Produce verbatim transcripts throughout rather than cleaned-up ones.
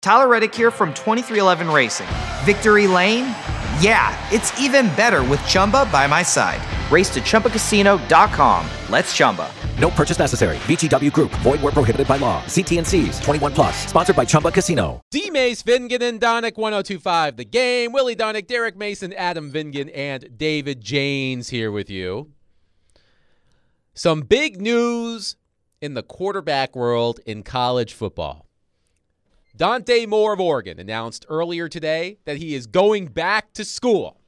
Tyler Reddick here from twenty-three eleven Racing. Victory Lane? Yeah, it's even better with Chumba by my side. Race to Chumba Casino dot com. Let's Chumba. No purchase necessary. V G W Group. Void where prohibited by law. See T and C's. twenty-one plus. Sponsored by Chumba Casino. D-Mace, Vingan, and Donick, one oh two point five The Game. Willie Donick, Derek Mason, Adam Vingan, and David Janes here with you. Some big news in the quarterback world in college football. Dante Moore of Oregon announced earlier today that he is going back to school.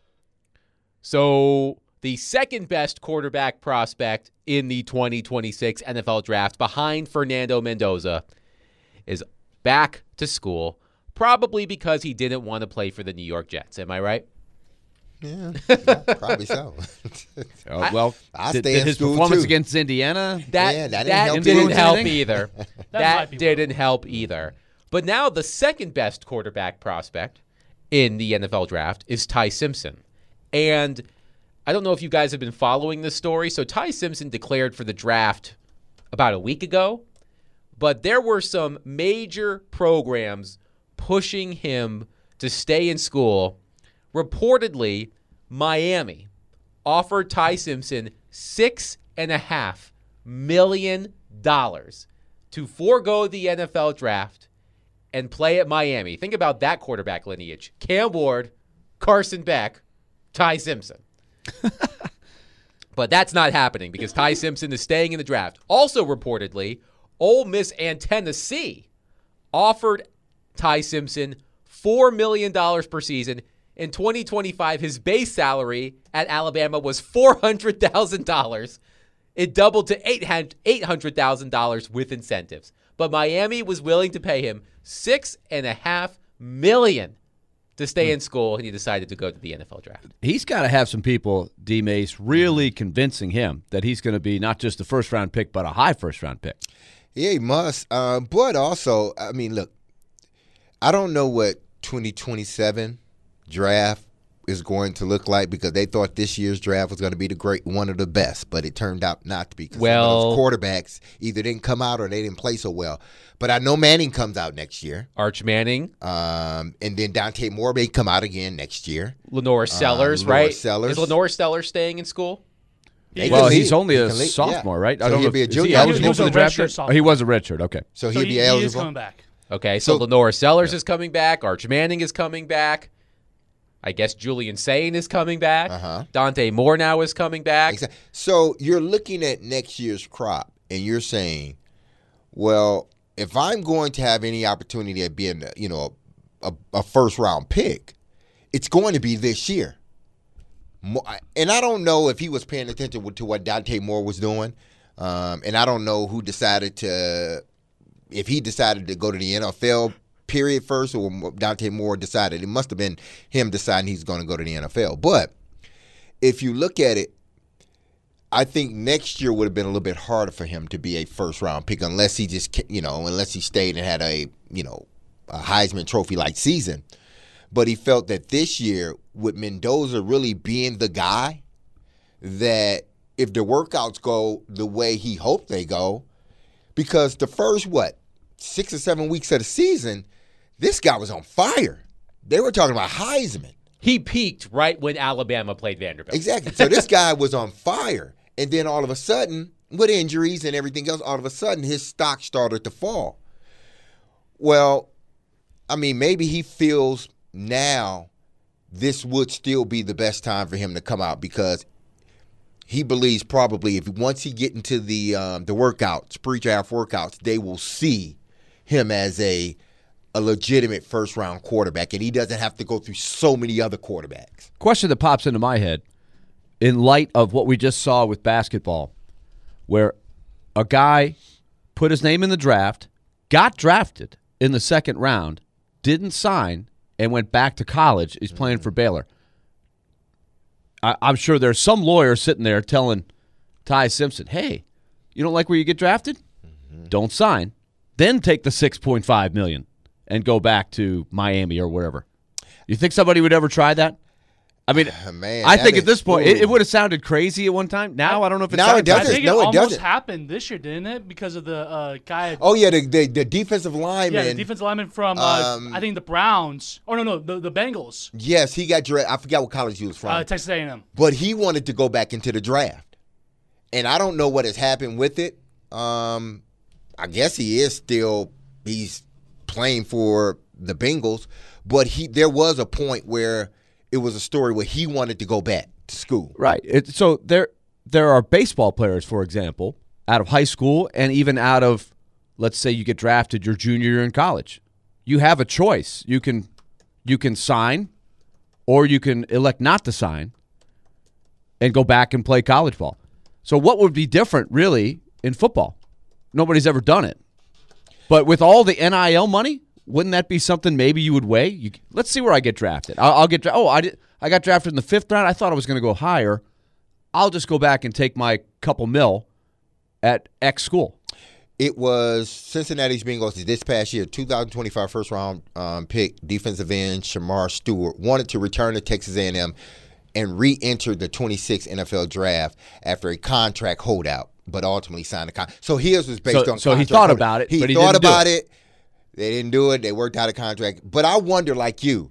So the second best quarterback prospect in the twenty twenty-six N F L draft behind Fernando Mendoza is back to school, probably because he didn't want to play for the New York Jets. Am I right? Yeah, yeah probably so. oh, well, I, I did, stay did in his school performance too. against Indiana? That, yeah, that didn't that help, didn't help anything? either. that that didn't help either. But now the second best quarterback prospect in the N F L draft is Ty Simpson. And I don't know if you guys have been following this story. So Ty Simpson declared for the draft about a week ago, but there were some major programs pushing him to stay in school. Reportedly, Miami offered Ty Simpson six and a half million dollars to forego the N F L draft and play at Miami. Think about that quarterback lineage: Cam Ward, Carson Beck, Ty Simpson. But that's not happening because Ty Simpson is staying in the draft. Also reportedly, Ole Miss and Tennessee offered Ty Simpson four million dollars per season. In twenty twenty-five, his base salary at Alabama was four hundred thousand dollars. It doubled to eight hundred thousand dollars with incentives. But Miami was willing to pay him six and a half million dollars to stay in school, and he decided to go to the N F L draft. He's got to have some people, D-Mace, really convincing him that he's going to be not just a first-round pick, but a high first-round pick. Yeah, he must. Uh, but also, I mean, look, I don't know what twenty twenty-seven draft is going to look like because they thought this year's draft was going to be the great one of the best, but it turned out not to be because well, some of those quarterbacks either didn't come out or they didn't play so well. But I know Manning comes out next year. Arch Manning. Um, and then Dante Moore may come out again next year. Lenore Sellers, um, Lenore right? Sellers. Is Lenore Sellers staying in school? They well, can he's leave. only He a can leave. sophomore, Yeah. right? So I don't he'll know. be a Is he junior. eligible He was for the a draft? redshirt Oh, he was a redshirt. Okay. So So he'll he, be he is eligible. coming back. Okay, so, So- Lenore Sellers is coming back. Arch Manning is coming back. I guess Julian Sane is coming back. Uh-huh. Dante Moore now is coming back. Exactly. So you're looking at next year's crop, and you're saying, well, if I'm going to have any opportunity at being, you know, a, a first round pick, it's going to be this year. And I don't know if he was paying attention to what Dante Moore was doing, um, and I don't know who decided to, if he decided to go to the N F L. Period first, or Dante Moore decided. It must have been him deciding he's going to go to the N F L. But if you look at it, I think next year would have been a little bit harder for him to be a first round pick unless he just, you know, unless he stayed and had a, you know, a Heisman Trophy like season. But he felt that this year, with Mendoza really being the guy, that if the workouts go the way he hoped they go, because the first, what, six or seven weeks of the season, this guy was on fire. They were talking about Heisman. He peaked right when Alabama played Vanderbilt. Exactly. So this guy was on fire. And then all of a sudden, with injuries and everything else, all of a sudden his stock started to fall. Well, I mean, maybe he feels now this would still be the best time for him to come out because he believes probably if once he get into the um, the workouts, pre-draft workouts, they will see him as a a legitimate first-round quarterback, and he doesn't have to go through so many other quarterbacks. Question that pops into my head, in light of what we just saw with basketball, where a guy put his name in the draft, got drafted in the second round, didn't sign, and went back to college. He's playing for Baylor. I, I'm sure there's some lawyer sitting there telling Ty Simpson, hey, you don't like where you get drafted? Mm-hmm. Don't sign. Then take the six point five million dollars and go back to Miami or wherever. You think somebody would ever try that? I mean, Man, I that think is- at this point, it, ooh. it would have sounded crazy at one time. Now I don't know if it Now sounds it doesn't. crazy. I think No, it it almost doesn't. happened this year, didn't it? Because of the uh, guy. Oh yeah, the the, the defensive yeah, lineman. the defensive lineman from uh, Um, I think the Browns. Oh no, no, the the Bengals, Yes, he got drafted. I forgot what college he was from, uh, Texas A and M. but he wanted to go back into the draft, and I don't know what has happened with it. Um, I guess he is still he's playing for the Bengals, but he there was a point where it was a story where he wanted to go back to school. Right. It, so there there are baseball players, for example, out of high school and even out of, let's say you get drafted your junior year in college. You have a choice. You can you can sign or you can elect not to sign and go back and play college ball. So what would be different really in football? Nobody's ever done it. But with all the N I L money, wouldn't that be something maybe you would weigh? You, let's see where I get drafted. I'll, I'll get dra- oh I did, I got drafted in the fifth round. I thought I was going to go higher. I'll just go back and take my couple mil at X school. It was Cincinnati's Bengals this past year, two thousand twenty-five first round um, pick, defensive end Shamar Stewart wanted to return to Texas A and M and re-enter the twenty-six N F L draft after a contract holdout, but ultimately signed a contract. So his was based So- on so he contract thought holdout. about it, He but he thought didn't do about it. it. They didn't do it. They worked out a contract. But I wonder, like you,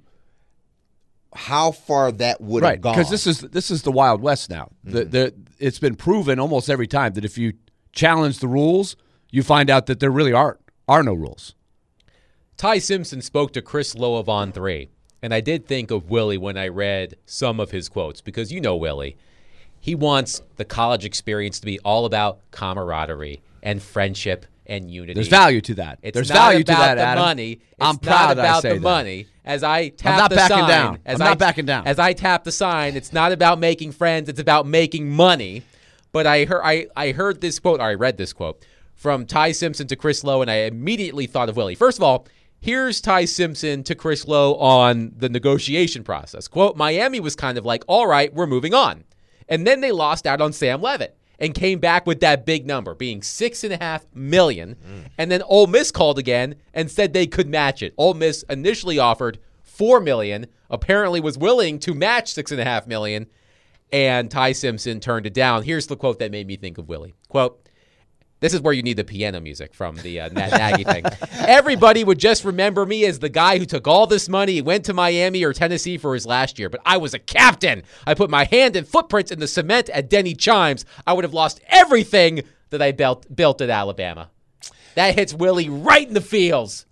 how far that would have Right, gone. because this is this is the Wild West now. The, the, it's been proven almost every time that if you challenge the rules, you find out that there really are are no rules. Ty Simpson spoke to Chris Lowe of On three, and I did think of Willie when I read some of his quotes, because you know Willie. He wants the college experience to be all about camaraderie and friendship and unity. There's value to that. It's There's not value about to that, the Adam. money. It's I'm not proud I about say the that. money. As I tap not the backing sign, down. as I'm I, not backing down. As I tap the sign, it's not about making friends. It's about making money. But I heard, I, I heard this quote, or I read this quote from Ty Simpson to Chris Lowe, and I immediately thought of Willie. First of all, here's Ty Simpson to Chris Lowe on the negotiation process. Quote, Miami was kind of like, all right, we're moving on. And then they lost out on Sam Levitt and came back with that big number, being six and a half million. Mm. And then Ole Miss called again and said they could match it. Ole Miss initially offered four million, apparently was willing to match six and a half million, and Ty Simpson turned it down. Here's the quote that made me think of Willie. Quote, this is where you need the piano music from the uh, Nat Nagy thing. Everybody would just remember me as the guy who took all this money, went to Miami or Tennessee for his last year, but I was a captain. I put my hand and footprints in the cement at Denny Chimes. I would have lost everything that I built, built at Alabama. That hits Willie right in the feels.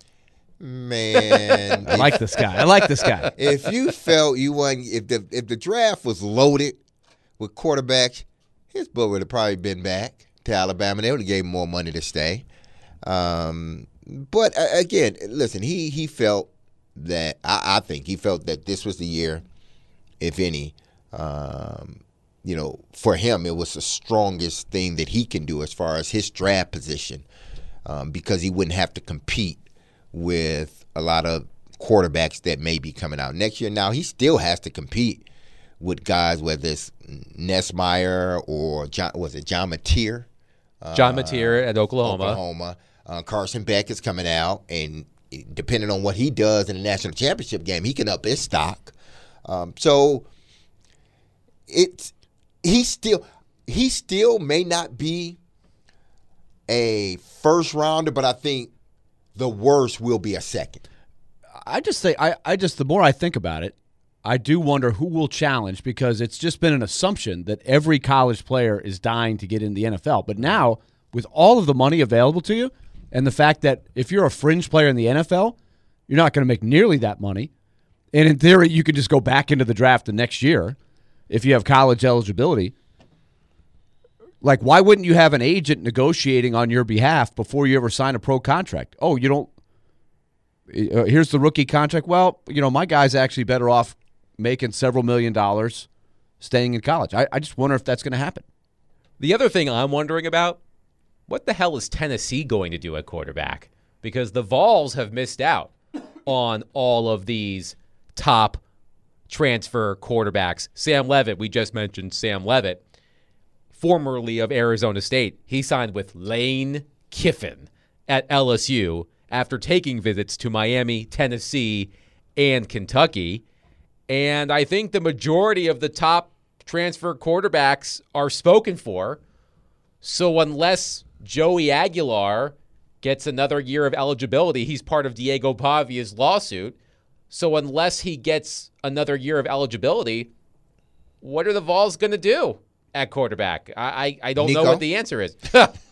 Man, I like this guy. I like this guy. if you felt you won, if the if the draft was loaded with quarterbacks, his boy would have probably been back to Alabama. They would have gave him more money to stay. Um, but uh, again, listen, he he felt that I, I think he felt that this was the year, if any, um, you know, for him it was the strongest thing that he can do as far as his draft position, um, because he wouldn't have to compete with a lot of quarterbacks that may be coming out next year. Now, he still has to compete with guys, whether it's Nessmeyer or John, was it John Mateer? John Mateer at Oklahoma. Oklahoma. Uh, Carson Beck is coming out, and depending on what he does in the national championship game, he can up his stock. Um, so it's he still he still may not be a first rounder, but I think the worst will be a second. I just say I, I just the more I think about it, I do wonder who will challenge, because it's just been an assumption that every college player is dying to get in the N F L. But now, with all of the money available to you, and the fact that if you're a fringe player in the N F L, you're not going to make nearly that money. And in theory, you could just go back into the draft the next year if you have college eligibility. Like, why wouldn't you have an agent negotiating on your behalf before you ever sign a pro contract? Oh, you don't uh, – here's the rookie contract. Well, you know, my guy's actually better off making several million dollars staying in college. I, I just wonder if that's going to happen. The other thing I'm wondering about, what the hell is Tennessee going to do at quarterback? Because the Vols have missed out on all of these top transfer quarterbacks. Sam Levitt, we just mentioned Sam Levitt, formerly of Arizona State. He signed with Lane Kiffin at L S U after taking visits to Miami, Tennessee, and Kentucky. And I think the majority of the top transfer quarterbacks are spoken for. So unless Joey Aguilar gets another year of eligibility, he's part of Diego Pavia's lawsuit. So unless he gets another year of eligibility, what are the Vols going to do at quarterback? I, I, I don't Nico? know what the answer is.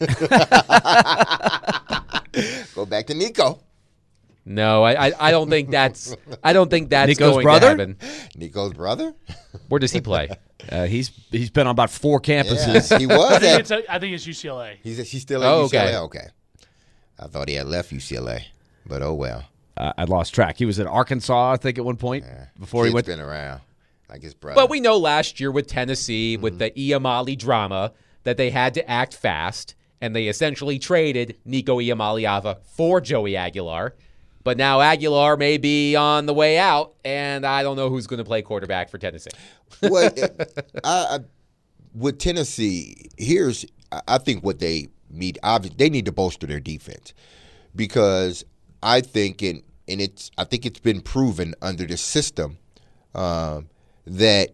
Go back to Nico. No, I, I, I don't think that's I don't think that's Nico's going brother? to happen. Nico's brother? Where does he play? Uh, he's he's been on about four campuses. Yeah, he I was think at. it's a, I think it's U C L A. He's she's still at Oh, U C L A. okay. Okay. I thought he had left U C L A, but oh well. Uh, I lost track. He was at Arkansas, I think, at one point before Kid's he went. been around like his brother. But we know last year with Tennessee, with the Iamali drama, that they had to act fast, and they essentially traded Nico Iamaliava for Joey Aguilar. But now Aguilar may be on the way out, and I don't know who's going to play quarterback for Tennessee. Well, I, I, with Tennessee, here's I- I think what they need. Obviously, they need to bolster their defense because I think in and it's I think it's been proven under the system um, that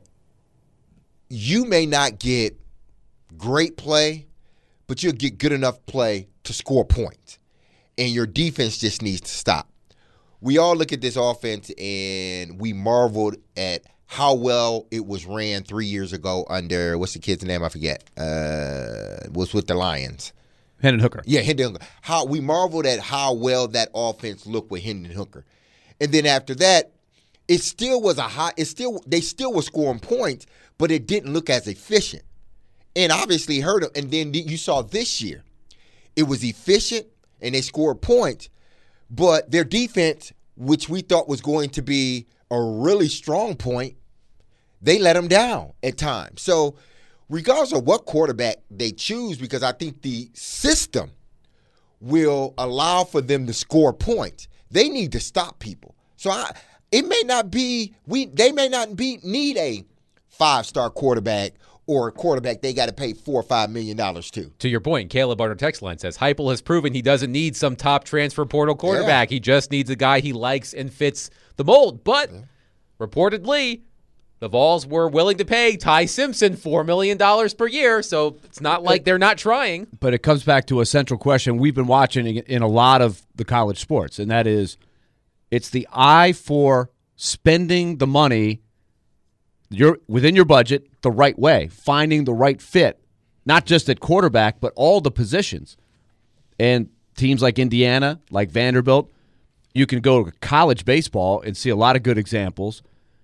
you may not get great play, but you'll get good enough play to score points, and your defense just needs to stop. We all look at this offense and we marveled at how well it was ran three years ago under, what's the kid's name? I forget. Uh, was with the Lions. Hendon Hooker. Yeah, Hendon Hooker. How we marveled at how well that offense looked with Hendon Hooker, and then after that, it still was a high. It still they still were scoring points, but it didn't look as efficient, and obviously hurt them. And then you saw this year, it was efficient and they scored points, but their defense, which we thought was going to be a really strong point, they let them down at times. So regardless of what quarterback they choose, because I think the system will allow for them to score points, they need to stop people. So I, it may not be we they may not be need a five-star quarterback or a quarterback they got to pay four or five million dollars to. To your point, Caleb on our text line says, Heupel has proven he doesn't need some top transfer portal quarterback. Yeah. He just needs a guy he likes and fits the mold. But yeah. reportedly, the Vols were willing to pay Ty Simpson four million dollars per year, so it's not like they're not trying. But it comes back to a central question we've been watching in a lot of the college sports, and that is it's the eye for spending the money you're within your budget the right way, finding the right fit, not just at quarterback, but all the positions. And teams like Indiana, like Vanderbilt, you can go to college baseball and see a lot of good examples.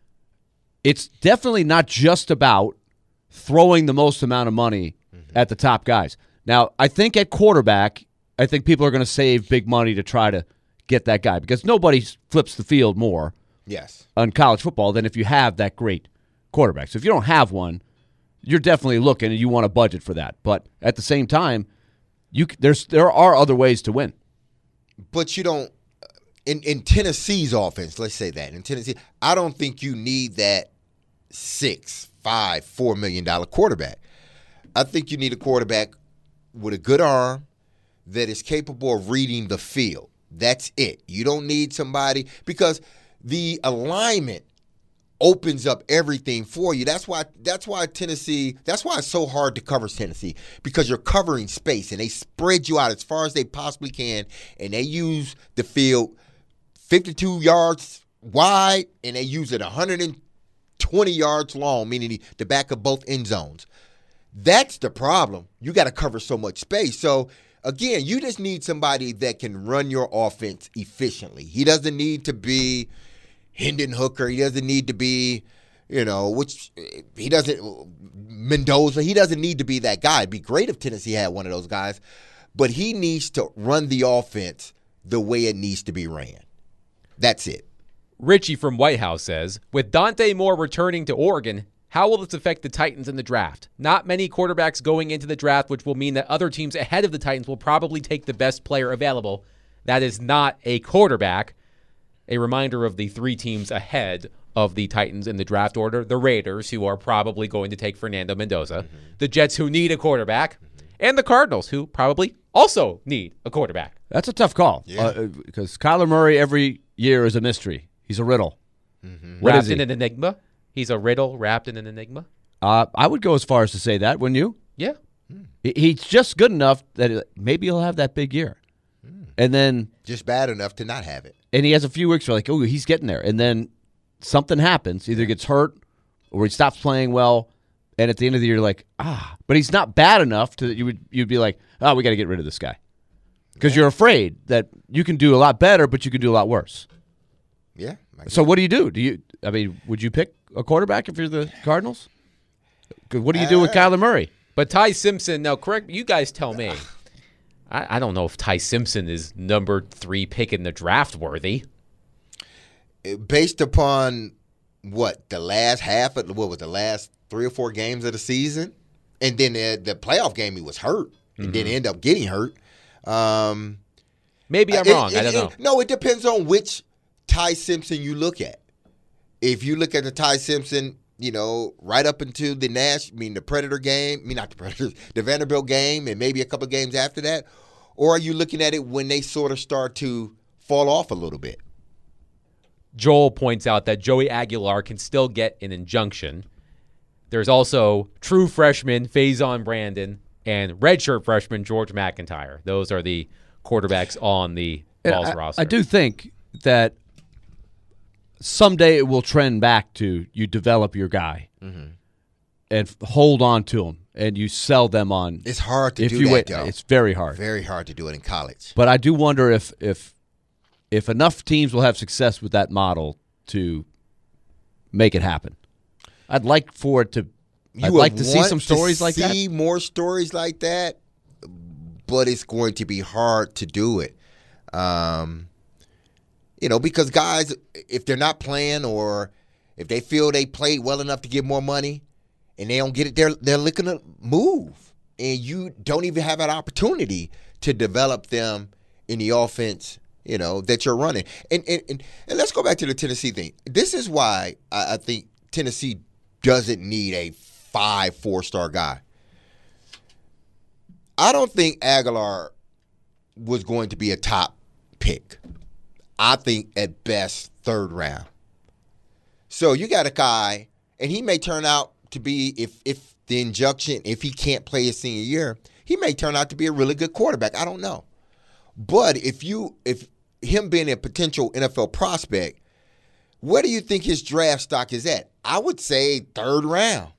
It's definitely not just about throwing the most amount of money mm-hmm. at the top guys. Now, I think at quarterback, I think people are going to save big money to try to get that guy because nobody flips the field more yes. on college football than if you have that great quarterback. So if you don't have one, you're definitely looking and you want a budget for that. But at the same time, you there's there are other ways to win. But you don't in, in Tennessee's offense, let's say that. In Tennessee, I don't think you need that six, five, four million dollar quarterback. I think you need a quarterback with a good arm that is capable of reading the field. That's it. You don't need somebody because the alignment opens up everything for you. That's why that's why Tennessee, that's why it's so hard to cover Tennessee, because you're covering space and they spread you out as far as they possibly can, and they use the field fifty-two yards wide and they use it one hundred twenty yards long, meaning the back of both end zones. That's the problem. You got to cover so much space. So again, you just need somebody that can run your offense efficiently. He doesn't need to be Hendon Hooker. He doesn't need to be, you know, which he doesn't, Mendoza. He doesn't need to be that guy. It'd be great if Tennessee had one of those guys, but he needs to run the offense the way it needs to be ran. That's it. Richie from White House says, with Dante Moore returning to Oregon, how will this affect the Titans in the draft? Not many quarterbacks going into the draft, which will mean that other teams ahead of the Titans will probably take the best player available. That is not a quarterback. A reminder of the three teams ahead of the Titans in the draft order. The Raiders, who are probably going to take Fernando Mendoza. Mm-hmm. The Jets, who need a quarterback. Mm-hmm. And the Cardinals, who probably also need a quarterback. That's a tough call. Yeah. Uh, because Kyler Murray every year is a mystery. He's a riddle. Mm-hmm. What wrapped is in he? an enigma. He's a riddle wrapped in an enigma. Uh, I would go as far as to say that, wouldn't you? Yeah. He- He's just good enough that maybe he'll have that big year. And then Just bad enough to not have it. and he has a few weeks where like, oh, he's getting there. And then something happens. Either gets hurt or he stops playing well. And at the end of the year, you're like, ah. But he's not bad enough to that you would you'd be like, oh, we got to get rid of this guy. Because you're afraid that you can do a lot better, but you can do a lot worse. Yeah. I So what do you do? Do you? I mean, would you pick a quarterback if you're the Cardinals? 'Cause what do you do with Kyler Murray? But Ty Simpson, now correct, you guys tell me. I, I don't know if Ty Simpson is number three pick in the draft worthy. based upon what the last half of what was the last three or four games of the season, and then the, the playoff game he was hurt and Mm-hmm. didn't end up getting hurt. Um, Maybe I'm it- wrong. it- I don't it- know. No, it depends on which Ty Simpson you look at. If you look at the Ty Simpson, you know, right up into the Nash, I mean the Predator game, I mean not the Predators, the Vanderbilt game, and maybe a couple games after that, or are you looking at it when they sort of start to fall off a little bit? Joel points out that Joey Aguilar can still get an injunction. There's also true freshman Faison Brandon and redshirt freshman George McIntyre. Those are the quarterbacks on the And Vols I, roster. I do think that someday it will trend back to you develop your guy and f- hold on to him, and you sell them on. It's hard to if do you that, wait, though. it's very hard. Very hard to do it in college. But I do wonder if if if enough teams will have success with that model to make it happen. I'd like for it to. You I'd would like to see want some stories to like that. See more stories like that, but it's going to be hard to do it. Um, you know, because guys, if they're not playing or if they feel they played well enough to get more money and they don't get it, they're they're looking to move, and you don't even have an opportunity to develop them in the offense, you know, that you're running. And and and, and let's go back to the Tennessee thing. This is why I, I think Tennessee doesn't need a five, four-star guy. I don't think Aguilar was going to be a top pick. I think at best third round. So you got a guy, and he may turn out to be, if if the injunction, if he can't play his senior year, he may turn out to be a really good quarterback. I don't know. But if you if him being a potential N F L prospect, where do you think his draft stock is at? I would say third round.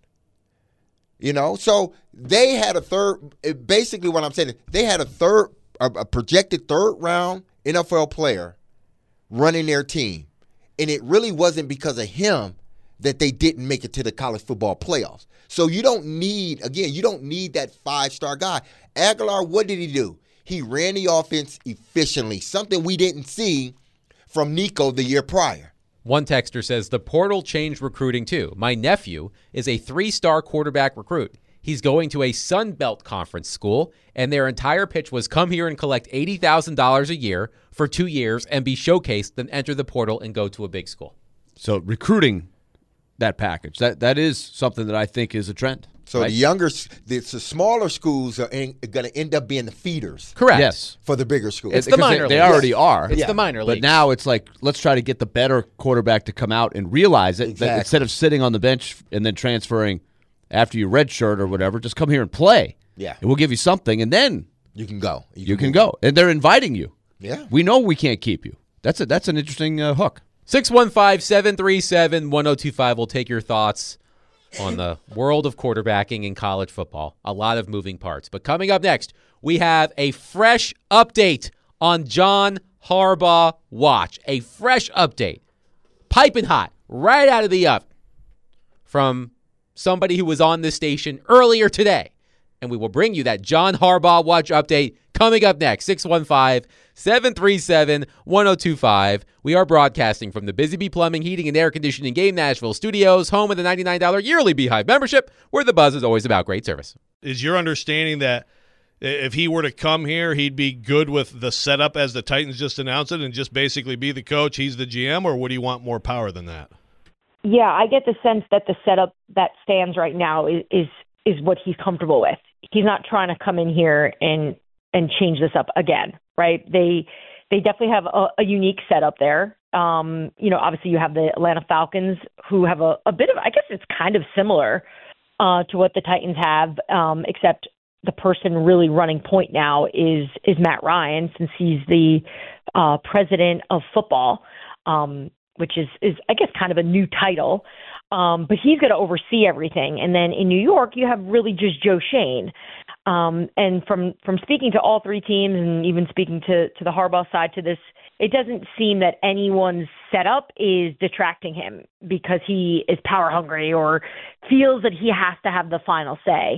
You know, so they had a third. Basically, what I'm saying is they had a third, a, a projected third round N F L player running their team, and it really wasn't because of him that they didn't make it to the college football playoffs. So you don't need, again, you don't need that five-star guy. Aguilar, what did he do? He ran the offense efficiently, something we didn't see from Nico the year prior. One texter says, the portal changed recruiting too. My nephew is a three-star quarterback recruit. He's going to a Sun Belt Conference school, and their entire pitch was come here and collect eighty thousand dollars a year for two years and be showcased, then enter the portal and go to a big school. So recruiting that package, that that is something that I think is a trend. So right? the younger, the, the smaller schools are going to end up being the feeders Correct. Yes. for the bigger schools. It's the Because minor they, they leagues. already are. It's the minor But leagues. now it's like, let's try to get the better quarterback to come out and realize it. That Exactly. instead of sitting on the bench and then transferring after you redshirt or whatever, just come here and play. Yeah. And we'll give you something, and then You can go. you can move. go. And they're inviting you. Yeah. We know we can't keep you. That's a, that's an interesting uh, hook. six one five, seven three seven, one oh two five will take your thoughts on the world of quarterbacking in college football. A lot of moving parts. But coming up next, we have a fresh update on John Harbaugh Watch. A fresh update. Piping hot, right out of the oven from somebody who was on this station earlier today. And we will bring you that John Harbaugh Watch update coming up next. six one five, seven three seven, one oh two five. We are broadcasting from the Busy Bee Plumbing, Heating, and Air Conditioning Game Nashville studios, home of the ninety-nine dollars yearly Beehive membership, where the buzz is always about great service. Is your understanding that if he were to come here, he'd be good with the setup as the Titans just announced it and just basically be the coach, he's the G M, or would he want more power than that? Yeah, I get the sense that the setup that stands right now is is, is what he's comfortable with. He's not trying to come in here and and change this up again, right? They they definitely have a, a unique setup there. Um, you know, obviously you have the Atlanta Falcons, who have a, a bit of, I guess it's kind of similar uh, to what the Titans have, um, except the person really running point now is is Matt Ryan, since he's the uh, president of football, um, which is, is, I guess, kind of a new title. Um, but he's going to oversee everything. And then in New York, you have really just Joe Schoen. Um, and from, from speaking to all three teams and even speaking to, to the Harbaugh side to this, it doesn't seem that anyone's setup is detracting him because he is power hungry or feels that he has to have the final say.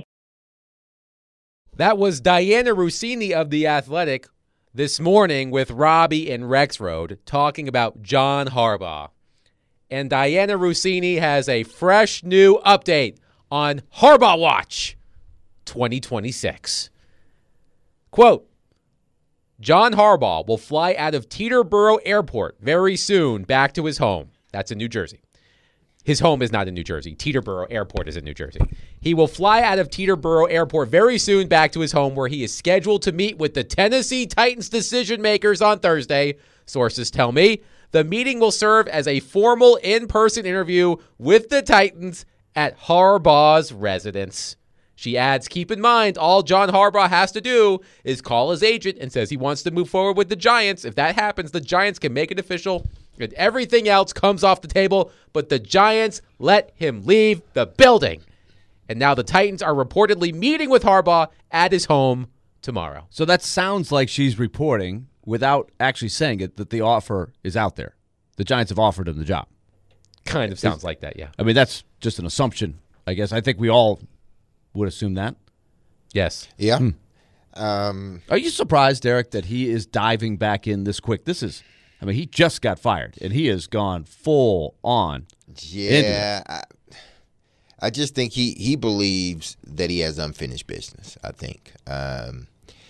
That was Diana Rossini of The Athletic this morning with Robbie and Rexroad talking about John Harbaugh. And Diana Rossini has a fresh new update on Harbaugh Watch twenty twenty-six. Quote, John Harbaugh will fly out of Teterboro Airport very soon back to his home. That's in New Jersey. His home is not in New Jersey. Teterboro Airport is in New Jersey. He will fly out of Teterboro Airport very soon back to his home, where he is scheduled to meet with the Tennessee Titans decision makers on Thursday. Sources tell me the meeting will serve as a formal in-person interview with the Titans at Harbaugh's residence. She adds, keep in mind, all John Harbaugh has to do is call his agent and says he wants to move forward with the Giants. If that happens, the Giants can make it official and everything else comes off the table, but the Giants let him leave the building. And now the Titans are reportedly meeting with Harbaugh at his home tomorrow. So that sounds like she's reporting, without actually saying it, that the offer is out there. The Giants have offered him the job. Kind of sounds like that, yeah. I mean, that's just an assumption, I guess. I think we all would assume that. Yes. Yeah. Hmm. Um, Are you surprised, Derek, that he is diving back in this quick? This is, I mean, he just got fired, and he has gone full on. Yeah. I, I just think he, he believes that he has unfinished business, I think. Um,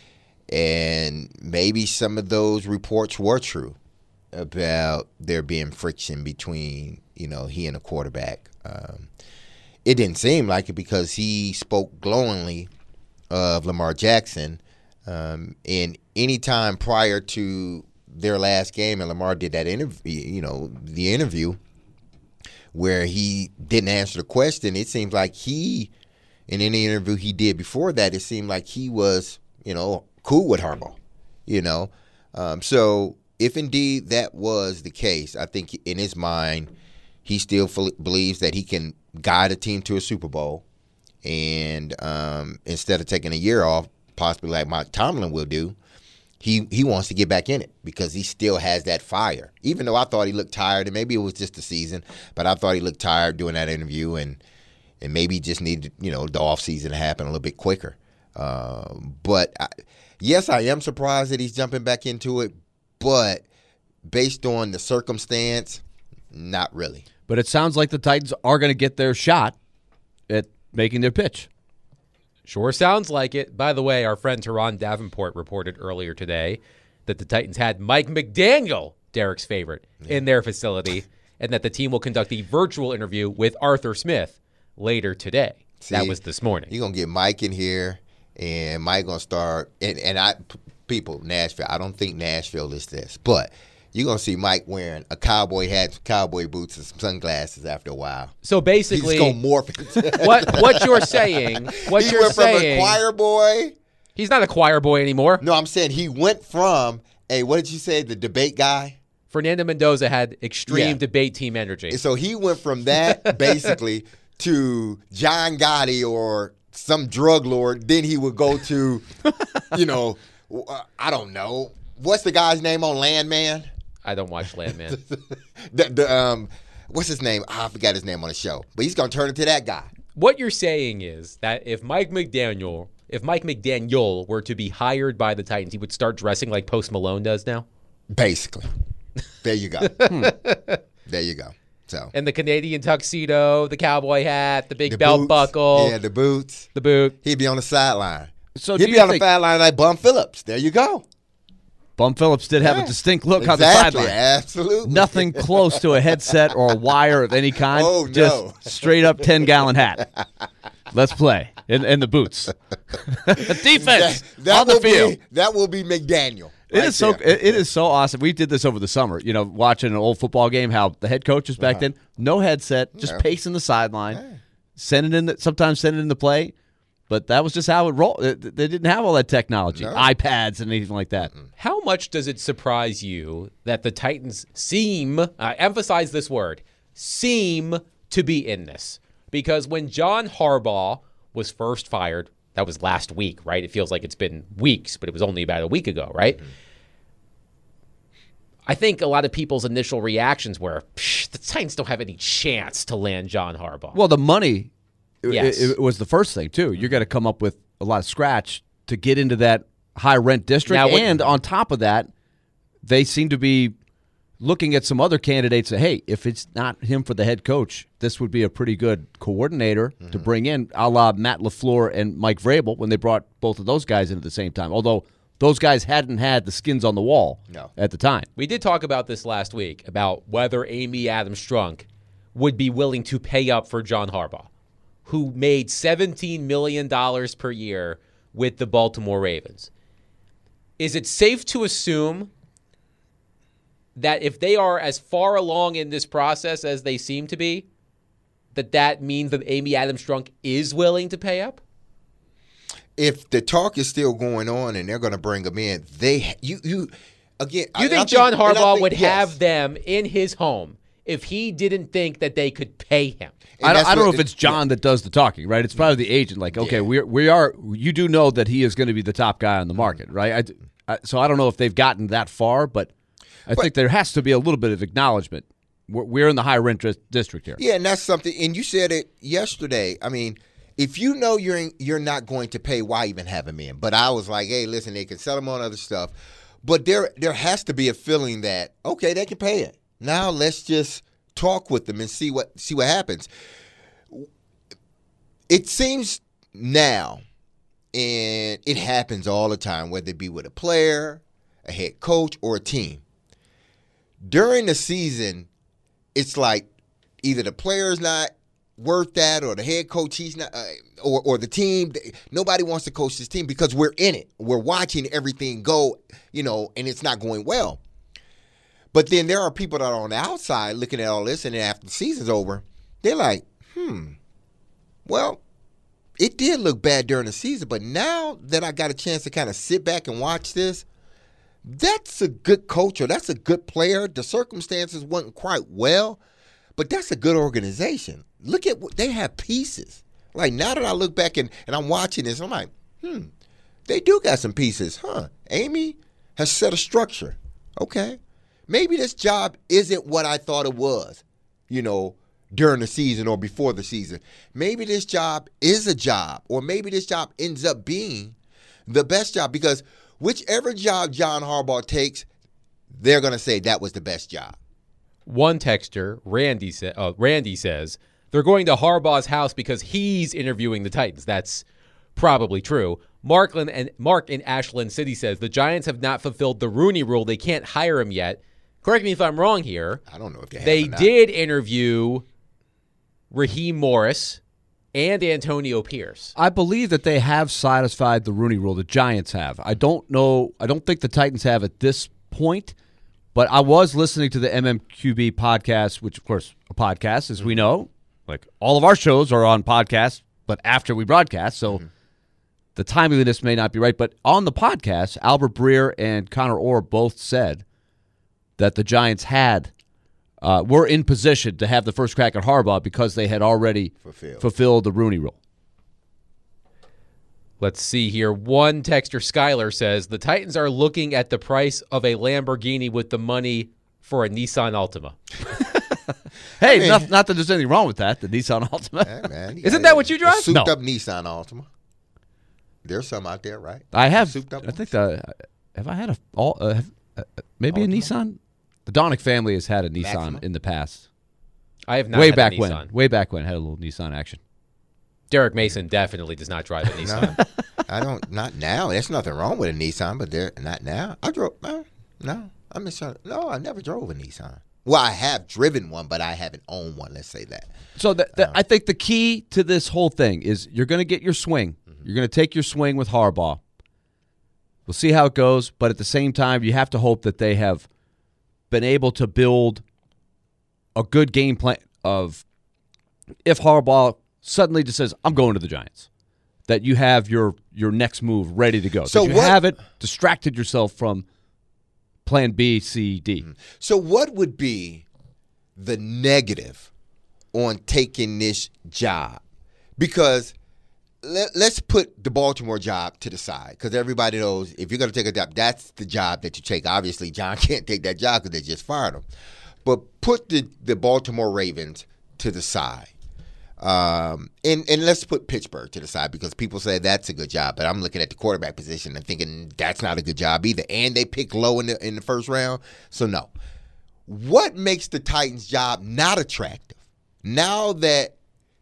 and maybe some of those reports were true about there being friction between, you know, he and the quarterback. Um, it didn't seem like it because he spoke glowingly of Lamar Jackson. Um, and any time prior to their last game, and Lamar did that interview, you know, the interview where he didn't answer the question, it seems like he, in any interview he did before that, it seemed like he was, you know, cool with Harbaugh, you know. Um, so if indeed that was the case, I think in his mind, he still f- believes that he can guide a team to a Super Bowl. And um, instead of taking a year off, possibly like Mike Tomlin will do, he he wants to get back in it because he still has that fire. Even though I thought he looked tired, and maybe it was just the season, but I thought he looked tired doing that interview, and and maybe he just needed, you know, the offseason to happen a little bit quicker. Uh, but I, yes, I am surprised that he's jumping back into it, but based on the circumstance, not really. But it sounds like the Titans are going to get their shot at making their pitch. Sure sounds like it. By the way, our friend Teron Davenport reported earlier today that the Titans had Mike McDaniel, Derek's favorite, yeah. in their facility, and that the team will conduct a virtual interview with Arthur Smith later today. See, that was this morning. You're going to get Mike in here, and Mike going to start, and, and I, people, Nashville, I don't think Nashville is this, but you're going to see Mike wearing a cowboy hat, some cowboy boots, and some sunglasses after a while. So basically, he's going to morph. what what you're saying, what he you're went saying, from a choir boy. He's not a choir boy anymore. No, I'm saying he went from a, what did you say, the debate guy? Fernando Mendoza had extreme Yeah. debate team energy. So he went from that basically to John Gotti or some drug lord. Then he would go to, you know, I don't know. What's the guy's name on Landman? I don't watch Landman. the, the, um, what's his name? Oh, I forgot his name on the show. But he's going to turn into that guy. What you're saying is that if Mike McDaniel, if Mike McDaniel were to be hired by the Titans, he would start dressing like Post Malone does now? Basically. There you go. hmm. There you go. So. And the Canadian tuxedo, the cowboy hat, the big the belt boots. buckle. Yeah, the boots. The boot. He'd be on the sideline. So He'd do be you on think the sideline like Bum Phillips. There you go. Bum Phillips did have Yeah. a distinct look exactly. on the sideline. Absolutely. Nothing close to a headset or a wire of any kind. Oh, Just no. straight up ten-gallon hat. Let's play. And, and the boots. Defense That, that on the will field. Be, that will be McDaniel. It Right is so there. it, it is so awesome. We did this over the summer, you know, watching an old football game. How the head coaches back then, no headset, just Yeah. pacing the sideline, sending in the, sometimes sending in the play. But that was just how it rolled. They didn't have all that technology, No. iPads and anything like that. How much does it surprise you that the Titans seem, I emphasize this word, seem to be in this? Because when John Harbaugh was first fired, that was last week, right? It feels like it's been weeks, but it was only about a week ago, right? Mm-hmm. I think a lot of people's initial reactions were, Psh, the Titans don't have any chance to land John Harbaugh. Well, the money it- Yes. it, it was the first thing, too. You got to come up with a lot of scratch to get into that high rent district. Now, what- and on top of that, they seem to be looking at some other candidates that, hey, if it's not him for the head coach, this would be a pretty good coordinator Mm-hmm. to bring in, a la Matt LaFleur and Mike Vrabel when they brought both of those guys in at the same time. Although those guys hadn't had the skins on the wall No. at the time. We did talk about this last week, about whether Amy Adams Strunk would be willing to pay up for John Harbaugh, who made seventeen million dollars per year with the Baltimore Ravens. Is it safe to assume that if they are as far along in this process as they seem to be, that that means that Amy Adams Strunk is willing to pay up? If the talk is still going on and they're going to bring them in, they you you again. You I- think I John and I Harbaugh think- would yes. have them in his home if he didn't think that they could pay him? And I don't, that's I don't know what if it's John that does the talking, right? It's probably the agent. Like, okay, Yeah. we we are. You do know that he is going to be the top guy on the Mm-hmm. market, right? I, I, so I don't know if they've gotten that far, but I think there has to be a little bit of acknowledgement. We're, we're in the high rent dis- district here. Yeah, and that's something. And you said it yesterday. I mean, if you know you're in, you're not going to pay, why even have him in? But I was like, hey, listen, they can sell him on other stuff. But there there has to be a feeling that, okay, they can pay it. Now let's just talk with them and see what see what happens. It seems now, and it happens all the time, whether it be with a player, a head coach, or a team. During the season, it's like either the player's not worth that, or the head coach, he's not, uh, or or the team. Nobody wants to coach this team because we're in it. We're watching everything go, you know, and it's not going well. But then there are people that are on the outside looking at all this, and then after the season's over, they're like, hmm, well, it did look bad during the season, but now that I got a chance to kind of sit back and watch this, that's a good coach, or that's a good player. The circumstances wasn't quite well, but that's a good organization. Look at what they have pieces. Like, now that I look back and, and I'm watching this, I'm like, hmm, they do got some pieces, huh? Amy has set a structure. Okay. Maybe this job isn't what I thought it was, you know, during the season or before the season. Maybe this job is a job, or maybe this job ends up being the best job, because whichever job John Harbaugh takes, they're going to say that was the best job. One texter, Randy, sa- uh, Randy says, they're going to Harbaugh's house because he's interviewing the Titans. That's probably true. Markland and Mark in Ashland City says the Giants have not fulfilled the Rooney Rule. They can't hire him yet. Correct me if I'm wrong here. I don't know if they have They or not. did interview Raheem Morris and Antonio Pierce. I believe that they have satisfied the Rooney Rule. The Giants have. I don't know. I don't think the Titans have at this point. But I was listening to the M M Q B podcast, which, of course, a podcast, as we know. Like, all of our shows are on podcasts, but after we broadcast, so mm-hmm. the timeliness may not be right. But on the podcast, Albert Breer and Connor Orr both said that the Giants had uh, were in position to have the first crack at Harbaugh because they had already Fulfilled. fulfilled the Rooney Rule. Let's see here. One texter, Skyler, says the Titans are looking at the price of a Lamborghini with the money for a Nissan Altima. Hey, I mean- not, not that there's anything wrong with that, the Nissan Altima. Hey, man, you Isn't got that a- what you drive? A souped No. up Nissan Altima. There's some out there, right? I have. Souped up I think the have I had a all uh, have, uh, maybe a Altima? Nissan. The Donick family has had a Nissan Maxima? in the past. I have not Way had back a Nissan. when. Way back when had a little Nissan action. Derek Mason definitely does not drive a Nissan. No, I don't. Not now. There's nothing wrong with a Nissan, but there not now. I drove. Uh, no, I'm just trying. No, I never drove a Nissan. Well, I have driven one, but I haven't owned one. Let's say that. So the, the, I think the key to this whole thing is you're going to get your swing. Mm-hmm. You're going to take your swing with Harbaugh. We'll see how it goes, but at the same time, you have to hope that they have been able to build a good game plan of if Harbaugh suddenly just says, I'm going to the Giants, that you have your your next move ready to go. So that you what, haven't distracted yourself from plan B, C, D. So what would be the negative on taking this job? Because let, let's put the Baltimore job to the side, because everybody knows if you're going to take a job, that's the job that you take. Obviously, John can't take that job because they just fired him. But put the, the Baltimore Ravens to the side. Um, and, and let's put Pittsburgh to the side because people say that's a good job, but I'm looking at the quarterback position and thinking that's not a good job either. And they pick low in the in the first round, so no. What makes the Titans' job not attractive? Now that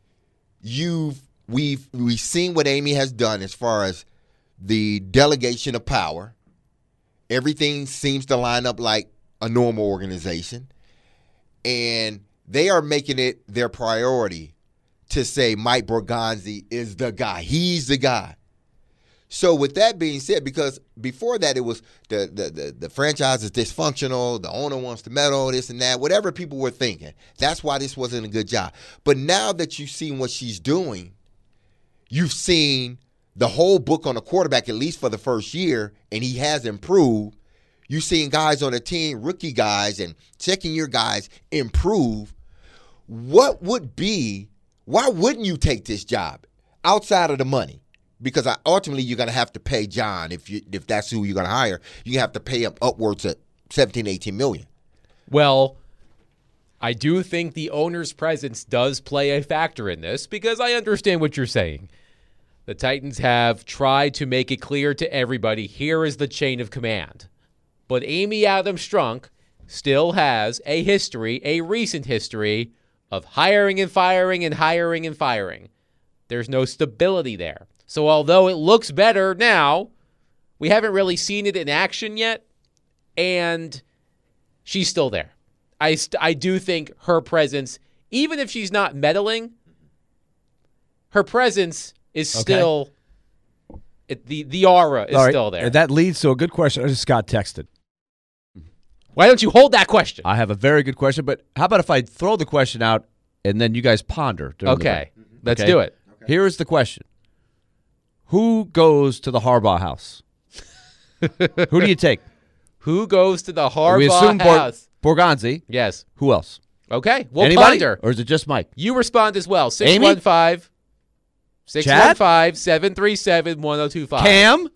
you've we've we've seen what Amy has done as far as the delegation of power, everything seems to line up like a normal organization, and they are making it their priority to say Mike Borgonzi is the guy. He's the guy. So with that being said, because before that it was the the the, the franchise is dysfunctional, the owner wants to meddle, this and that, whatever people were thinking. That's why this wasn't a good job. But now that you've seen what she's doing, you've seen the whole book on the quarterback, at least for the first year, and he has improved. You've seen guys on the team, rookie guys and second-year guys improve. What would be Why wouldn't you take this job outside of the money? Because I, ultimately you're going to have to pay John if you if that's who you're going to hire. You have to pay him upwards of seventeen, eighteen million. Well, I do think the owner's presence does play a factor in this because I understand what you're saying. The Titans have tried to make it clear to everybody, here is the chain of command. But Amy Adams Strunk still has a history, a recent history, of hiring and firing and hiring and firing. There's no stability there. So although it looks better now, we haven't really seen it in action yet, and she's still there. I, st- I do think her presence, even if she's not meddling, her presence is still, okay. it, the, the aura is All right. still there. That leads to a good question. I just got texted. Why don't you hold that question? I have a very good question, but how about if I throw the question out and then you guys ponder? during the Okay, break? let's Okay? do it. Okay. Here is the question. Who goes to the Harbaugh house? Who do you take? Who goes to the we assume Harbaugh Bor- house? Borgonzi. Yes. Who else? Okay, we'll Anybody? ponder. Or is it just Mike? You respond as well. six Amy? one five, six one five, seven three seven, one oh two five. Cam?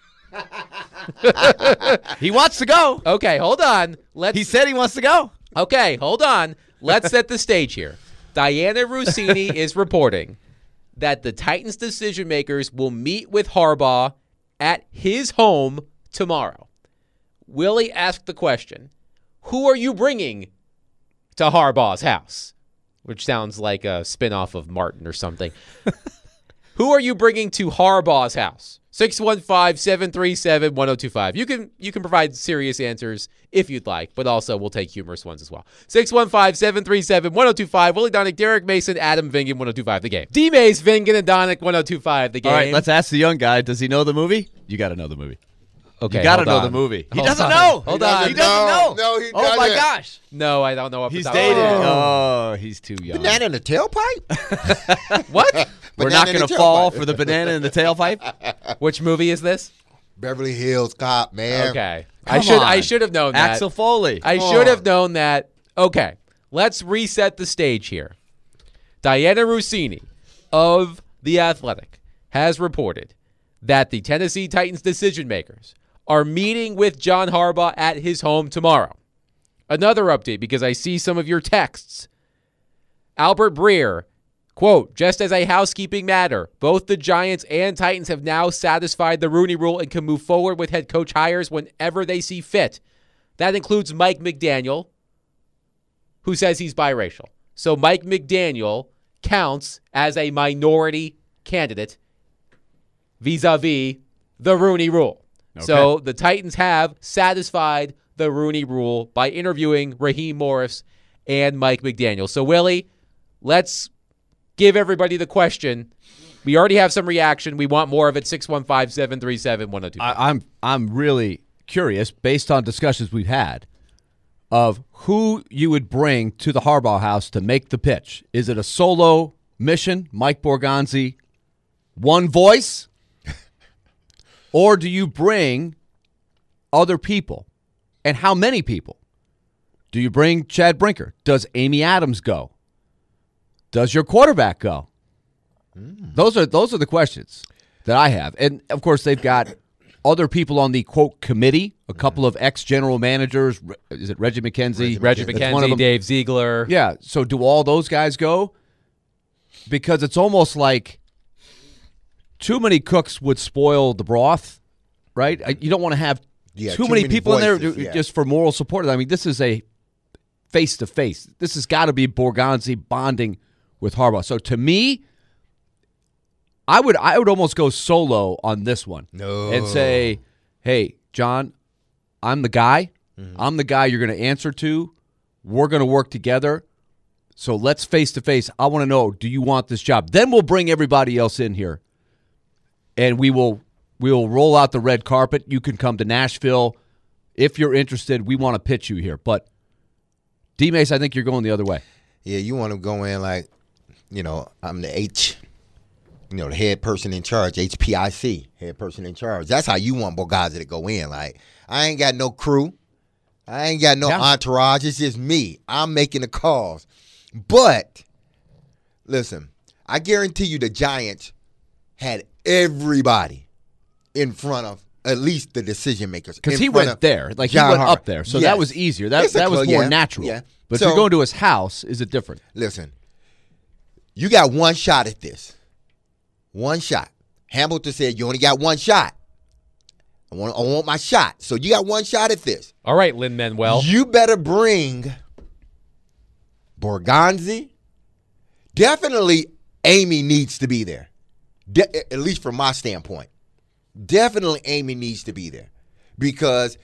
He wants to go. Okay, hold on. Let's He said he wants to go. Okay, hold on. Let's set the stage here. Diana Rossini is reporting that the Titans decision makers will meet with Harbaugh at his home tomorrow. Willie asked the question, who are you bringing to Harbaugh's house? Which sounds like a spinoff of Martin or something. Who are you bringing to Harbaugh's house? six one five, seven three seven, one oh two five. You can you can provide serious answers if you'd like, but also we'll take humorous ones as well. six one five, seven three seven, one oh two five. Willie Donick, Derek Mason, Adam Vingan, one oh two five, the game. D-Mace, Vingan, and Donick, one oh two five, the game. All right, let's ask the young guy. Does he know the movie? You got to know the movie. Okay, you got to hold know on. the movie. He Hold doesn't on. know. Hold he on. He doesn't know. No, he Oh, my doesn't. gosh. No, I don't know what He's the dating. Oh. Oh, he's too young. Banana in the tailpipe? What? We're Banana not in going the to fall tailpipe. for the banana in the tailpipe. Which movie is this? Beverly Hills Cop, man. Okay. Come I should on. I should have known that. Axel Foley. I Come should on. have known that. Okay. Let's reset the stage here. Diana Rossini of The Athletic has reported that the Tennessee Titans decision makers are meeting with John Harbaugh at his home tomorrow. Another update, because I see some of your texts. Albert Breer, quote, just as a housekeeping matter, both the Giants and Titans have now satisfied the Rooney Rule and can move forward with head coach hires whenever they see fit. That includes Mike McDaniel, who says he's biracial. So Mike McDaniel counts as a minority candidate vis-a-vis the Rooney Rule. Okay. So the Titans have satisfied the Rooney Rule by interviewing Raheem Morris and Mike McDaniel. So, Willie, let's give everybody the question. We already have some reaction. We want more of it. six one five, seven three seven, one oh two. I, I'm I'm really curious, based on discussions we've had, of who you would bring to the Harbaugh house to make the pitch. Is it a solo mission, Mike Borgonzi, one voice? Or do you bring other people? And how many people? Do you bring Chad Brinker? Does Amy Adams go? Does your quarterback go? Mm. Those are those are the questions that I have. And, of course, they've got other people on the, quote, committee, a couple of ex-general managers. Is it Reggie McKenzie? Reggie McKenzie, Dave Ziegler. Yeah, so do all those guys go? Because it's almost like too many cooks would spoil the broth, right? You don't want to have yeah, too, too many, many people voices, in there yeah. just for moral support. I mean, this is a face-to-face. This has got to be Borgonzi bonding with Harbaugh. So to me, I would I would almost go solo on this one. No. And say, hey, John, I'm the guy. Mm-hmm. I'm the guy you're going to answer to. We're going to work together. So let's face-to-face. I want to know, do you want this job? Then we'll bring everybody else in here, and we will we will roll out the red carpet. You can come to Nashville. If you're interested, we want to pitch you here. But, D-Mace, I think you're going the other way. Yeah, you want to go in like, you know, I'm the H, you know, the head person in charge, H P I C, head person in charge. That's how you want Borgonzi to go in. Like, I ain't got no crew. I ain't got no Yeah. entourage. It's just me. I'm making the calls. But, listen, I guarantee you the Giants had everybody in front of at least the decision makers. Because in he front went of there. Like, John he went Harbaugh. up there. So that Yes. was easier. That, It's a that was close- more yeah, natural. yeah. But So- if you're going to his house, is it different? Listen, you got one shot at this. One shot. Hamilton said, you only got one shot. I want, I want my shot. So you got one shot at this. All right, Lin-Manuel. You better bring Borgonzi. Definitely Amy needs to be there. De- at least from my standpoint. Definitely Amy needs to be there. Because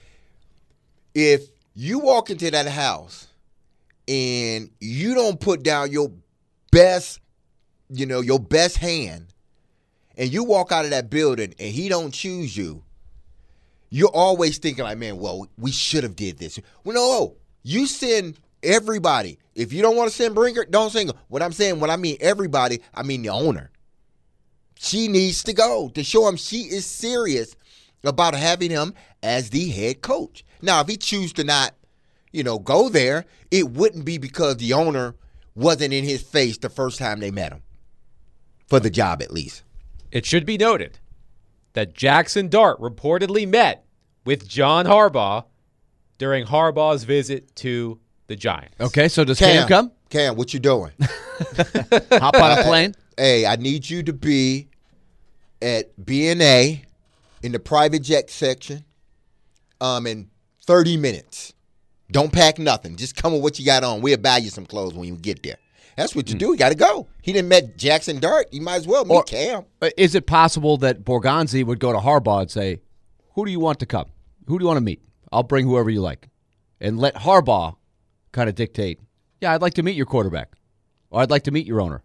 if you walk into that house and you don't put down your best, you know, your best hand, and you walk out of that building and he don't choose you, you're always thinking like, man, well, we should have did this. Well, no, you send everybody. If you don't want to send Brinker, don't send her. What I'm saying, when I mean everybody, I mean the owner. She needs to go to show him she is serious about having him as the head coach. Now, if he chooses to not, you know, go there, it wouldn't be because the owner wasn't in his face the first time they met him. For the job, at least. It should be noted that Jackson Dart reportedly met with John Harbaugh during Harbaugh's visit to the Giants. Okay, so does Cam, come? Cam, what you doing? Hop on a plane? Hey, I need you to be at B and A in the private jet section um, in thirty minutes. Don't pack nothing. Just come with what you got on. We'll buy you some clothes when you get there. That's what you do. You got to go. He didn't met Jackson Dart. You might as well meet Or- Cam. Is it possible that Borgonzi would go to Harbaugh and say, who do you want to come? Who do you want to meet? I'll bring whoever you like. And let Harbaugh kind of dictate, yeah, I'd like to meet your quarterback. Or I'd like to meet your owner.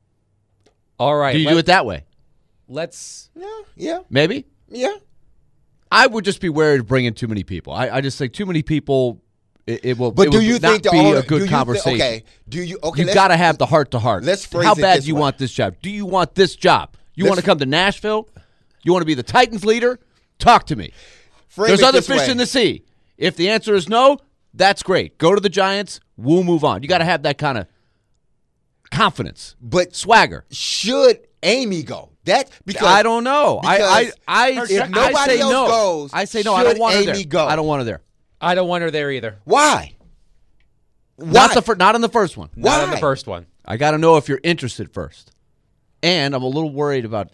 All right. Do you let- do it that way? Let's. Yeah, yeah, Maybe? yeah. I would just be wary of bringing too many people. I, I just think too many people, it, it will, But it do would you not think the be owner, a do good you thi- conversation. okay, do you? Okay, You've let's- got to have the heart to heart. Let's phrase How it bad this do you way. want this job? Do you want this job? You Let's- want to come to Nashville? You want to be the Titans leader? Talk to me. frame There's it other this fish way. in the sea. If the answer is no, that's great. Go to the Giants. We'll move on. You got to have that kind of confidence, But swagger. should Amy go? That because I don't know. I I because I, if I nobody say else no. goes, I say no. I don't should want her Amy there. go? I don't want her there. I don't want her there either. Why? Not Why? the fir- not in the first one. Not on the Why? first one. I got to know if you're interested first. And I'm a little worried about.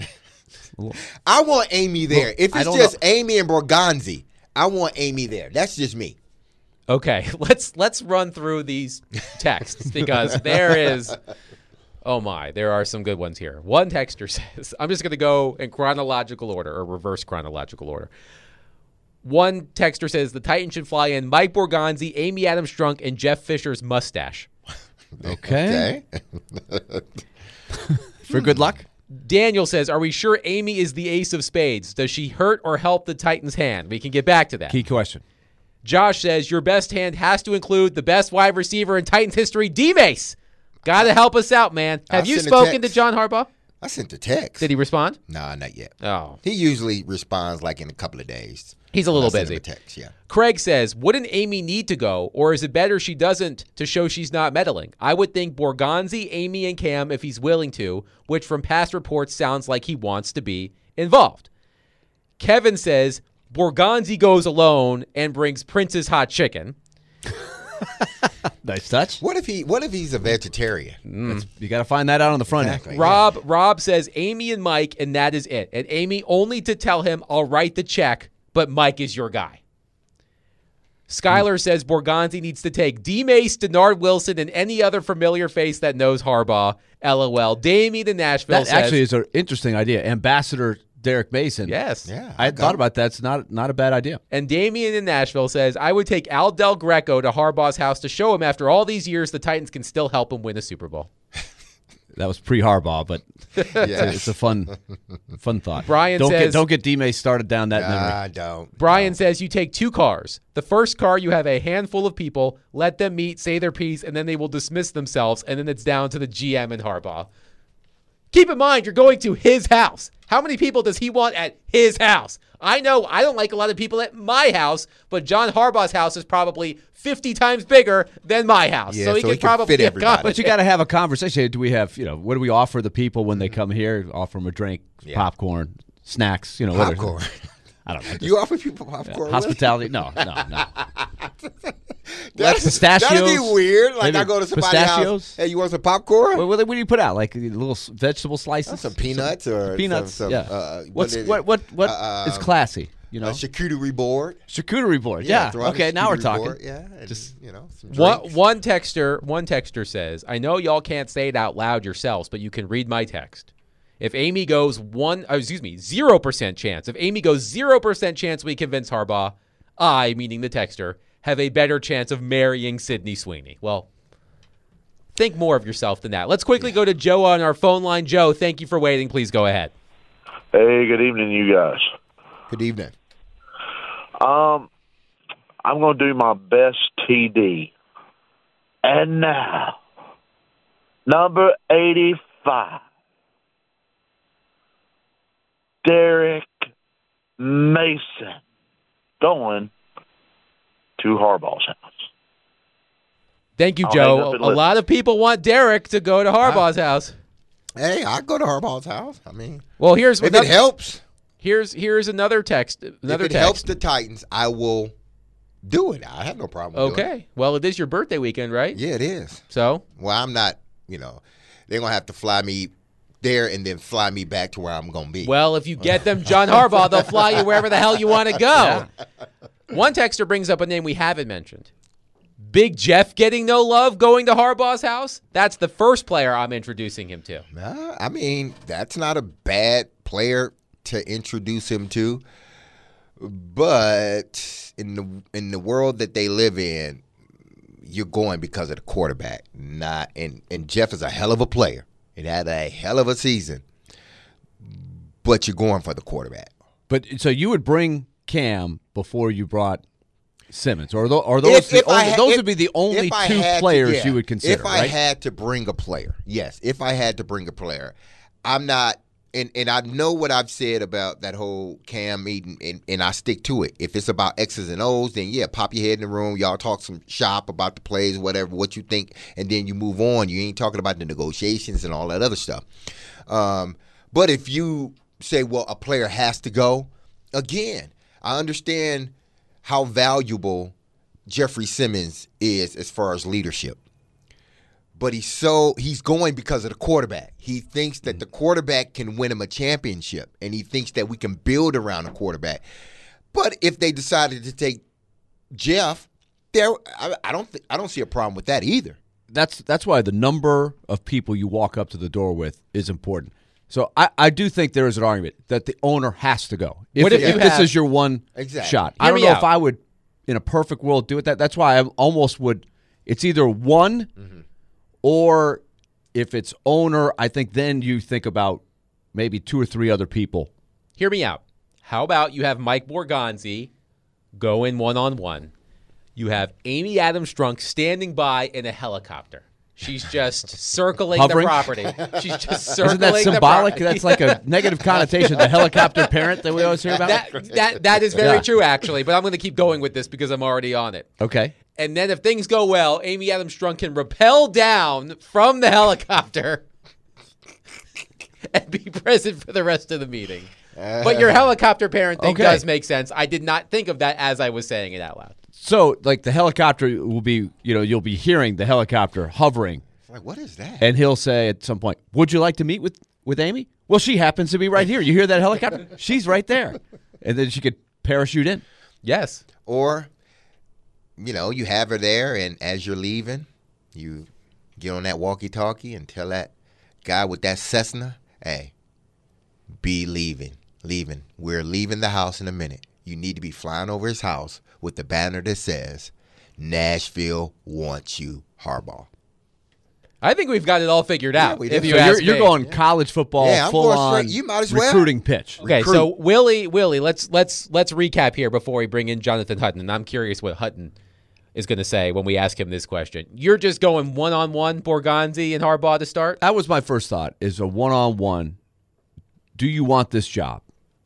I want Amy there. Look, if I it's don't just know. Amy and Borgonzi, I want Amy there. That's just me. Okay, let's let's run through these texts because there is, oh my, there are some good ones here. One texter says, I'm just going to go in chronological order or reverse chronological order. One texter says the Titans should fly in Mike Borgonzi, Amy Adams Strunk, and Jeff Fisher's mustache. Okay. Okay. For good luck. Daniel says, are we sure Amy is the ace of spades? Does she hurt or help the Titans' hand? We can get back to that. Key question. Josh says, your best hand has to include the best wide receiver in Titans history, D-Mace. Got to help us out, man. Have I you sent a spoken to text. John Harbaugh? I sent a text. Did he respond? Nah, not yet. Oh. He usually responds like in a couple of days. He's a little I sent busy. him a text, yeah. Craig says, wouldn't Amy need to go, or is it better she doesn't to show she's not meddling? I would think Borgonzi, Amy, and Cam if he's willing to, which from past reports sounds like he wants to be involved. Kevin says, Borgonzi goes alone and brings Prince's hot chicken. Nice touch. What if he? What if he's a vegetarian? That's- you got to find that out on the front Exactly. end. Rob Rob says Amy and Mike, and that is it. And Amy only to tell him, I'll write the check, but Mike is your guy. Skylar says Borgonzi needs to take D-Mace, Denard Wilson, and any other familiar face that knows Harbaugh. LOL. Damien in Nashville That says, actually is an interesting idea. Ambassador Derek Mason. yes. Yeah, I got thought him. about that. It's not not a bad idea. And Damien in Nashville says, I would take Al Del Greco to Harbaugh's house to show him after all these years the Titans can still help him win a Super Bowl. That was pre-Harbaugh, but it's, a, Yes. it's a fun fun thought. Brian don't says- get don't get D-Mace started down that memory. I don't. Brian says you take two cars. The first car, you have a handful of people, let them meet, say their piece, and then they will dismiss themselves, and then it's down to the G M and Harbaugh. Keep in mind, you're going to his house. How many people does he want at his house? I know I don't like a lot of people at my house, but John Harbaugh's house is probably fifty times bigger than my house. Yeah, so he so can he can probably fit everybody. But you got to have a conversation. Do we have, you know, what do we offer the people when they come here? Offer them a drink, Yeah. popcorn, snacks, you know, whatever. Popcorn. I don't know. just- You offer people popcorn? hospitality? No, no, no. That's pistachios? That'd be weird. Like Maybe I go to somebody's pistachios? house. Hey, you want some popcorn? What, what, what do you put out? Like little s- vegetable slices? Some peanuts or peanuts. Some, some, yeah. uh, What's is what it? what what Uh, is classy? You know, A charcuterie board. charcuterie board. Yeah. throw out a Okay, now we're charcuterie talking. board, Yeah, and, Just- you know, some One, drinks. one texter, one texter says, I know y'all can't say it out loud yourselves, but you can read my text. If Amy goes one, oh, excuse me, zero percent chance. If Amy goes zero percent chance we convince Harbaugh, I, meaning the texter, have a better chance of marrying Sydney Sweeney. Well, think more of yourself than that. Let's quickly go to Joe on our phone line. Joe, thank you for waiting. Please go ahead. Hey, good evening, you guys. Good evening. Um, I'm going to do my best T D. And now, number eighty-five, Derek Mason, going to Harbaugh's house. Thank you, I'll hang Joe. up and A, a listen. lot of people want Derek to go to Harbaugh's house. Hey, I go to Harbaugh's house. I mean, Well, here's if another, it helps, here's here's another text. Another if it text. helps the Titans, I will do it. I have no problem. With doing Okay. Well, it is your birthday weekend, right? it. Yeah, it is. So, Well, I'm not. You know, they're gonna have to fly me there and then fly me back to where I'm gonna be. well, if you get them John Harbaugh, they'll fly you wherever the hell you want to go. One texter brings up a name we haven't mentioned. Big Jeff getting no love going to Harbaugh's house? That's the first player I'm introducing him to. Nah, I mean, that's not a bad player to introduce him to. But in the in the world that they live in, you're going because of the quarterback. Not and, and Jeff is a hell of a player. It had a hell of a season. But you're going for the quarterback. But so you would bring Cam before you brought Simmons, or tho- are those If- the if I only, had- those if- would be the only if I two had to- players yeah. you would consider, If I right? had to bring a player, yes. If I had to bring a player, I'm not, and, and I know what I've said about that whole Cam meeting, and, and I stick to it. If it's about X's and O's, then yeah, pop your head in the room. Y'all talk some shop about the plays, whatever, what you think, and then you move on. You ain't talking about the negotiations and all that other stuff. Um, but if you say, well, a player has to go, again, I understand how valuable Jeffrey Simmons is as far as leadership. But he's so he's going because of the quarterback. He thinks that the quarterback can win him a championship, and he thinks that we can build around the quarterback. But if they decided to take Jeff, there I, I don't think I don't see a problem with that either. That's that's why the number of people you walk up to the door with is important. So I, I do think there is an argument that the owner has to go. If, What if if you this have- is your one Exactly. shot. Hear I don't me know out. if I would, in a perfect world, do it. That That's why I almost would. It's either one Mm-hmm. or if it's owner, I think then you think about maybe two or three other people. Hear me out. How about you have Mike Borgonzi go in one-on-one. You have Amy Adams Strunk standing by in a helicopter. She's just circling Hovering? the property. She's just circling Isn't that the symbolic? property. That's like a negative connotation, the helicopter parent that we always hear about. That, that, that is very Yeah. true, actually, but I'm going to keep going with this because I'm already on it. Okay. And then if things go well, Amy Adams Strunk can rappel down from the helicopter and be present for the rest of the meeting. But your helicopter parent thing Okay. does make sense. I did not think of that as I was saying it out loud. So, like, the helicopter will be, you know, you'll be hearing the helicopter hovering. Like, what is that? And he'll say at some point, would you like to meet with, with Amy? Well, she happens to be right here. You hear that helicopter? She's right there. And then she could parachute in. Yes. Or, you know, you have her there, and as you're leaving, you get on that walkie-talkie and tell that guy with that Cessna, hey, be leaving, leaving. We're leaving the house in a minute. You need to be flying over his house with the banner that says, Nashville wants you, Harbaugh. I think we've got it all figured out. we if did. you So ask you're, you're me. going college football, Yeah, I'm full going on straight. You might as well. recruiting pitch. Okay, Recruit. so Willie, Willie, let's let's let's recap here before we bring in Jonathan Hutton, and I'm curious what Hutton is going to say when we ask him this question. You're just going one on one, Borgonzi and Harbaugh to start. That was my first thought, is a one-on-one. Do you want this job?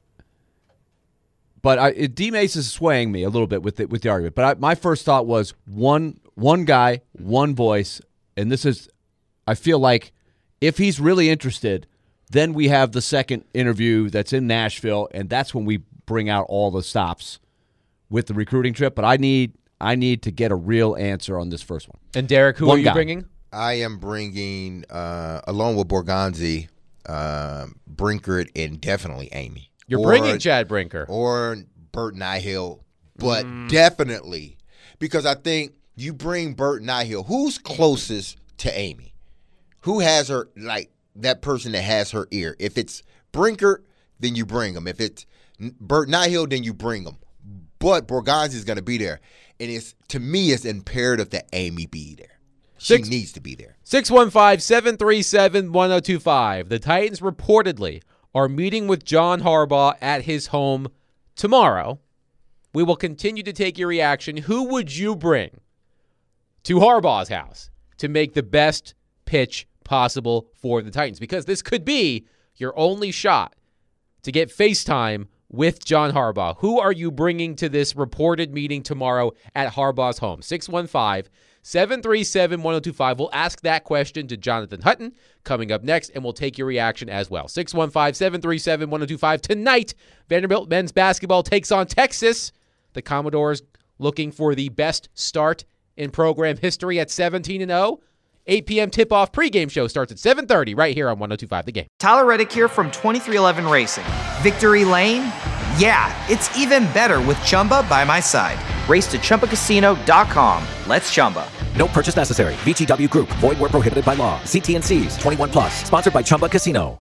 But I, it, D. Mace is swaying me a little bit with the, with the argument. But I, my first thought was one one guy, one voice, and this is, I feel like if he's really interested, then we have the second interview that's in Nashville, and that's when we bring out all the stops with the recruiting trip. But I need I need to get a real answer on this first one. And Derek, who One are you guy. bringing? I am bringing, uh, along with Borgonzi, uh, Brinkert, and definitely Amy. You're Or- bringing Chad Brinker. or Bert Nihill, but definitely because I think you bring Bert Nihill, who's closest to Amy, who has her, like that person that has her ear. If it's Brinkert, then you bring him. If it's Bert Nihill, then you bring him. But Borgonzi is going to be there, and it's to me it's imperative that Amy be there. She Six- needs to be there. six one five, seven three seven, one oh two five. The Titans reportedly are meeting with John Harbaugh at his home tomorrow. We will continue to take your reaction. Who would you bring to Harbaugh's house to make the best pitch possible for the Titans? Because this could be your only shot to get FaceTime with John Harbaugh. Who are you bringing to this reported meeting tomorrow at Harbaugh's home? six one five, seven three seven, one oh two five. We'll ask that question to Jonathan Hutton coming up next, and we'll take your reaction as well. six one five, seven three seven, one oh two five. Tonight, Vanderbilt men's basketball takes on Texas. The Commodores looking for the best start in program history at seventeen and oh. eight p.m. tip-off pregame show starts at seven thirty right here on one oh two five The Game. Tyler Reddick here from twenty-three eleven Racing. Victory Lane? Yeah, it's even better with Chumba by my side. Race to Chumba Casino dot com. Let's Chumba. No purchase necessary. V G W Group. Void where prohibited by law. See T N Cs. twenty-one plus. Sponsored by Chumba Casino.